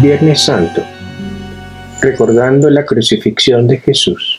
Viernes Santo, recordando la crucifixión de Jesús.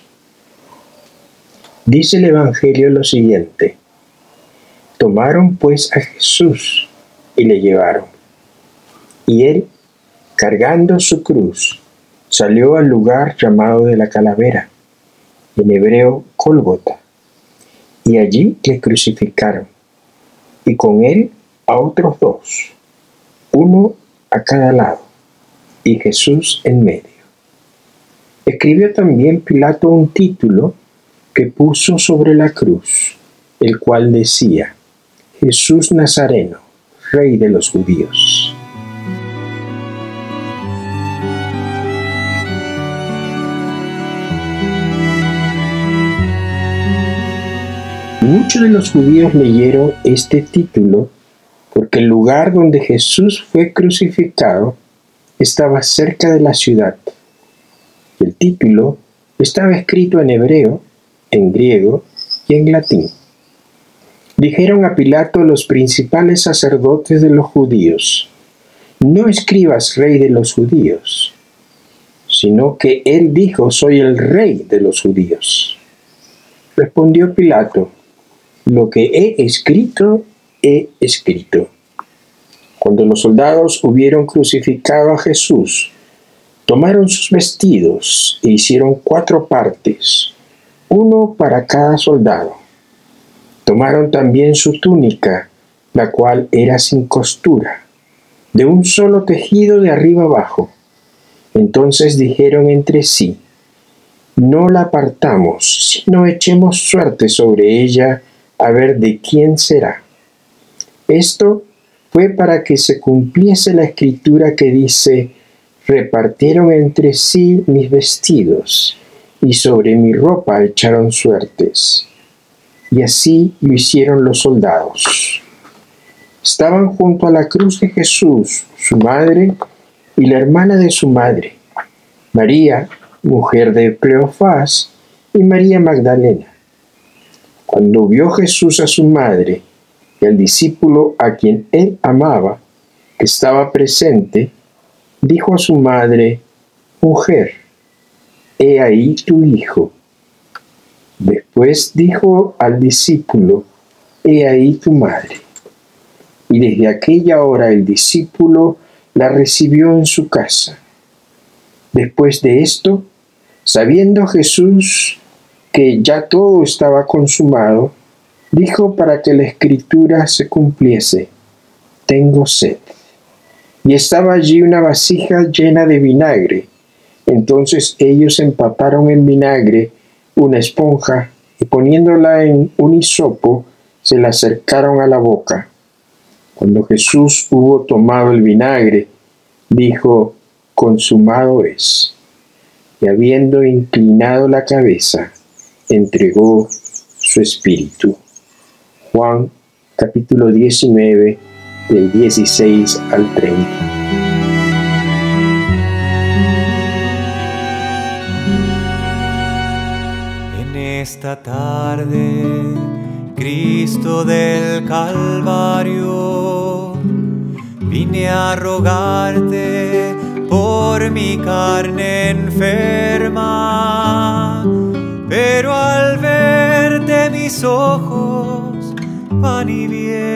Dice el Evangelio lo siguiente: tomaron pues a Jesús y le llevaron. Y él, cargando su cruz, salió al lugar llamado de la calavera, en hebreo Gólgota, y allí le crucificaron, y con él a otros dos, uno a cada lado, y Jesús en medio. Escribió también Pilato un título que puso sobre la cruz, el cual decía: Jesús Nazareno, Rey de los Judíos. Muchos de los judíos leyeron este título porque el lugar donde Jesús fue crucificado estaba cerca de la ciudad. El título estaba escrito en hebreo, en griego y en latín. Dijeron a Pilato los principales sacerdotes de los judíos: no escribas Rey de los Judíos, sino que él dijo: soy el Rey de los Judíos. Respondió Pilato: lo que he escrito, he escrito. Cuando los soldados hubieron crucificado a Jesús, tomaron sus vestidos e hicieron 4 partes, uno para cada soldado. Tomaron también su túnica, la cual era sin costura, de un solo tejido de arriba abajo. Entonces dijeron entre sí: no la partamos, sino echemos suerte sobre ella, a ver de quién será. Esto fue para que se cumpliese la escritura que dice: repartieron entre sí mis vestidos, y sobre mi ropa echaron suertes. Y así lo hicieron los soldados. Estaban junto a la cruz de Jesús, su madre y la hermana de su madre, María, mujer de Cleofás, y María Magdalena. Cuando vio Jesús a su madre y al discípulo a quien él amaba, que estaba presente, dijo a su madre: mujer, he ahí tu hijo. Después dijo al discípulo: he ahí tu madre. Y desde aquella hora el discípulo la recibió en su casa. Después de esto, sabiendo Jesús que ya todo estaba consumado, dijo para que la escritura se cumpliese: tengo sed. Y estaba allí una vasija llena de vinagre. Entonces ellos empaparon en vinagre una esponja y poniéndola en un hisopo, se la acercaron a la boca. Cuando Jesús hubo tomado el vinagre, dijo: consumado es. Y habiendo inclinado la cabeza, entregó su espíritu. Juan capítulo 19, del 16 al 30. En esta tarde, Cristo del Calvario, vine a rogarte por mi carne enferma, pero al verte mis ojos van y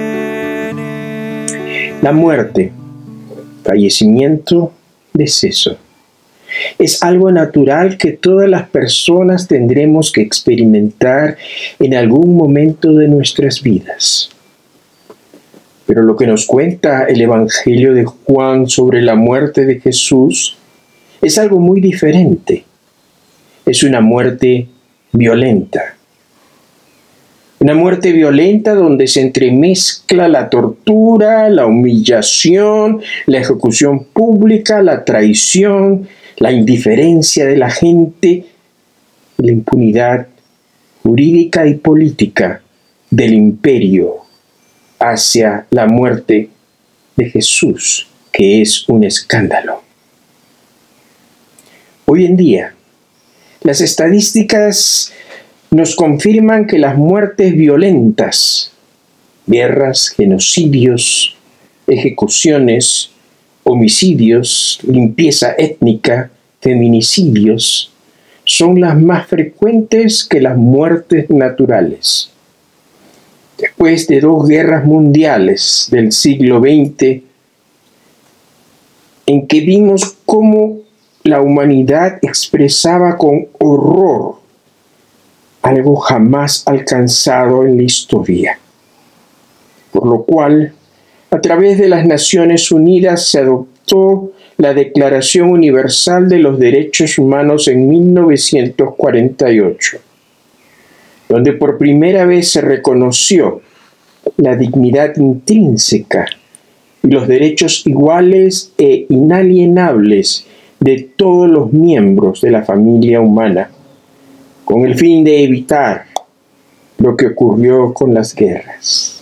vienen. La muerte, fallecimiento, deceso, es algo natural que todas las personas tendremos que experimentar en algún momento de nuestras vidas. Pero lo que nos cuenta el Evangelio de Juan sobre la muerte de Jesús es algo muy diferente. Es una muerte violenta. Una muerte violenta donde se entremezcla la tortura, la humillación, la ejecución pública, la traición, la indiferencia de la gente, la impunidad jurídica y política del imperio hacia la muerte de Jesús, que es un escándalo. Hoy en día, las estadísticas nos confirman que las muertes violentas, guerras, genocidios, ejecuciones homicidios, limpieza étnica, feminicidios, son las más frecuentes que las muertes naturales. Después de 2 guerras mundiales del siglo XX, en que vimos cómo la humanidad expresaba con horror algo jamás alcanzado en la historia, por lo cual, a través de las Naciones Unidas se adoptó la Declaración Universal de los Derechos Humanos en 1948, donde por primera vez se reconoció la dignidad intrínseca y los derechos iguales e inalienables de todos los miembros de la familia humana, con el fin de evitar lo que ocurrió con las guerras.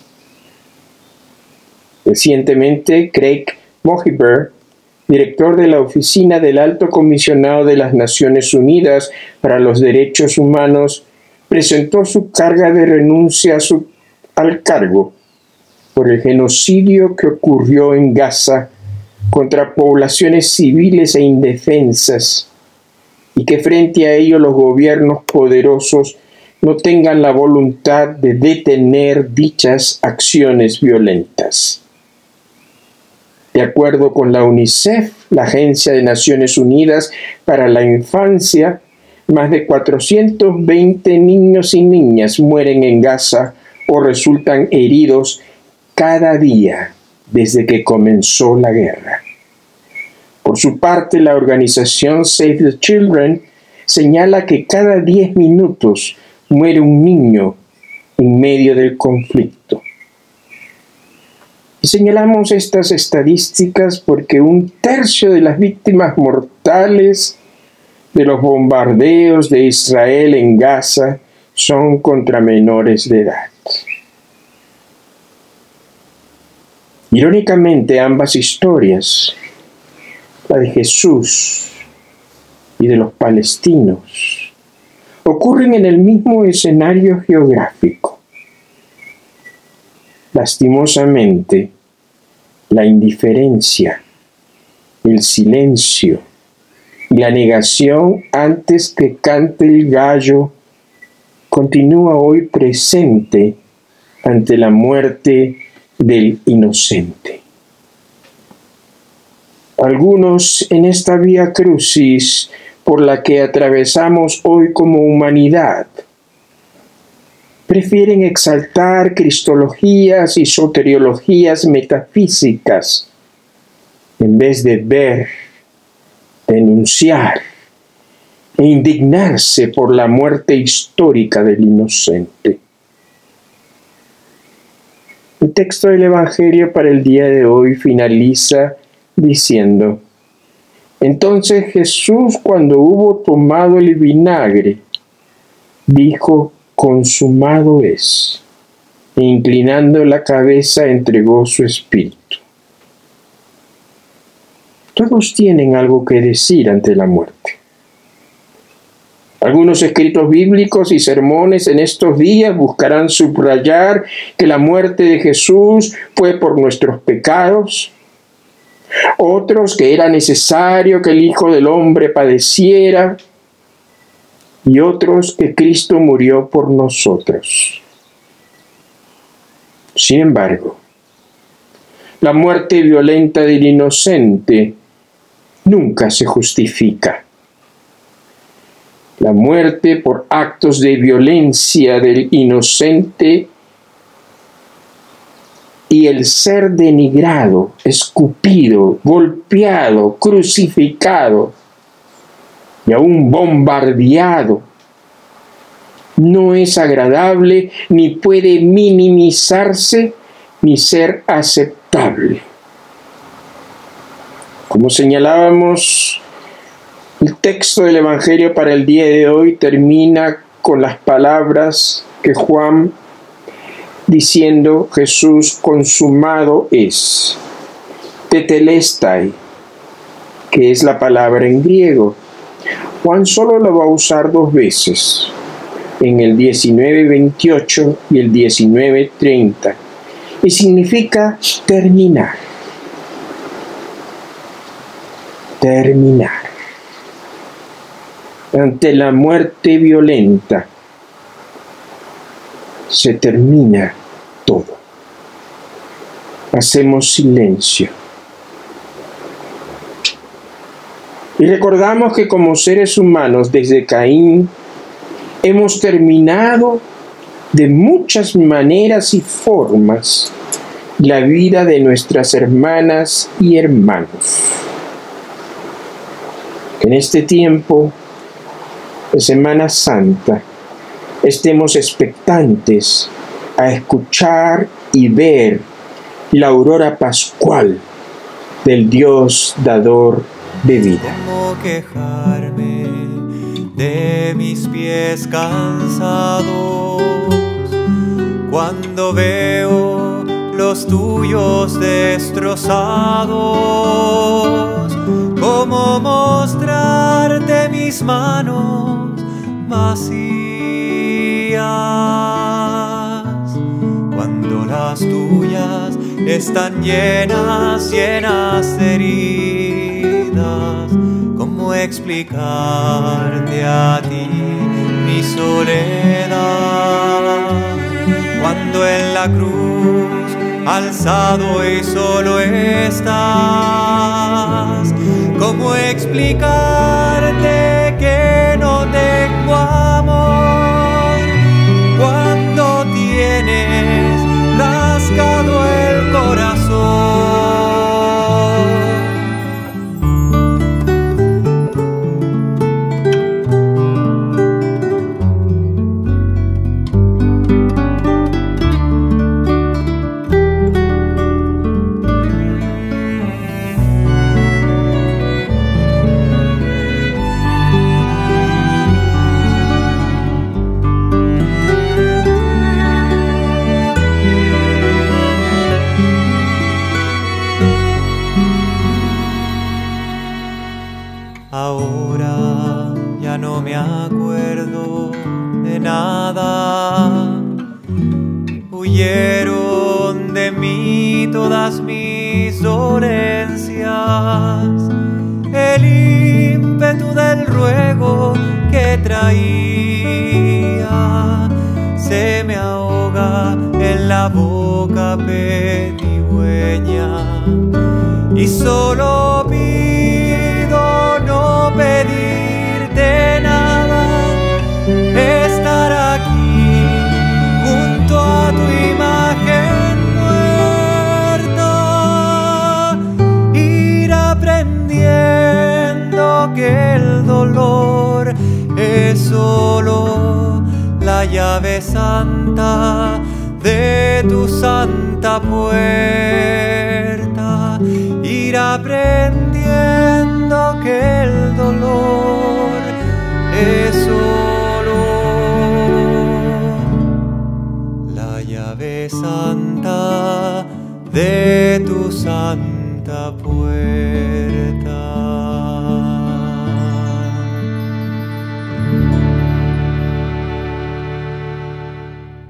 Recientemente, Craig Mohiber, director de la Oficina del Alto Comisionado de las Naciones Unidas para los Derechos Humanos, presentó su carga de renuncia al cargo por el genocidio que ocurrió en Gaza contra poblaciones civiles e indefensas, y que frente a ello los gobiernos poderosos no tengan la voluntad de detener dichas acciones violentas. De acuerdo con la UNICEF, la Agencia de Naciones Unidas para la Infancia, más de 420 niños y niñas mueren en Gaza o resultan heridos cada día desde que comenzó la guerra. Por su parte, la organización Save the Children señala que cada 10 minutos muere un niño en medio del conflicto. Y señalamos estas estadísticas porque 1/3 de las víctimas mortales de los bombardeos de Israel en Gaza son contra menores de edad. Irónicamente, ambas historias, la de Jesús y de los palestinos, ocurren en el mismo escenario geográfico. Lastimosamente, la indiferencia, el silencio y la negación antes que cante el gallo continúa hoy presente ante la muerte del inocente. Algunos en esta vía crucis por la que atravesamos hoy como humanidad prefieren exaltar cristologías y soteriologías metafísicas en vez de ver, denunciar e indignarse por la muerte histórica del inocente. El texto del Evangelio para el día de hoy finaliza diciendo: entonces Jesús, cuando hubo tomado el vinagre, dijo: consumado es, e inclinando la cabeza entregó su espíritu. Todos tienen algo que decir ante la muerte. Algunos escritos bíblicos y sermones en estos días buscarán subrayar que la muerte de Jesús fue por nuestros pecados. Otros que era necesario que el Hijo del Hombre padeciera. Y otros que Cristo murió por nosotros. Sin embargo, la muerte violenta del inocente nunca se justifica. La muerte por actos de violencia del inocente y el ser denigrado, escupido, golpeado, crucificado y aún bombardeado no es agradable, ni puede minimizarse, ni ser aceptable. Como señalábamos, el texto del Evangelio para el día de hoy termina con las palabras que Juan diciendo: Jesús, consumado es. Tetelestai, que es la palabra en griego. Juan solo la va a usar 2 veces, en el 19:28 y el 19:30, y significa terminar. terminar. Ante la muerte violenta se termina todo. Hacemos silencio. Y recordamos que como seres humanos, desde Caín, hemos terminado de muchas maneras y formas la vida de nuestras hermanas y hermanos. En este tiempo de Semana Santa estemos expectantes a escuchar y ver la aurora pascual del Dios dador de vida. ¿Cómo quejarme de mis pies cansados cuando veo los tuyos destrozados? ¿Cómo mostrarte mis manos vacías cuando las tuyas están llenas de heridas? ¿Cómo explicarte a ti mi soledad cuando en la cruz alzado y solo estás? ¿Cómo explicarte que no tengo amor cuando tienes rasgado el corazón? Ahora ya no me acuerdo de nada. Huyeron de mí todas mis dolencias. El ímpetu del ruego que traía se me ahoga en la boca pedigüeña y solo pido no pedirte nada, estar aquí junto a tu imagen muerta, ir aprendiendo que el dolor es solo la llave santa de tu santa puerta, ir aprendiendo que el dolor es solo la llave santa de tu santa puerta.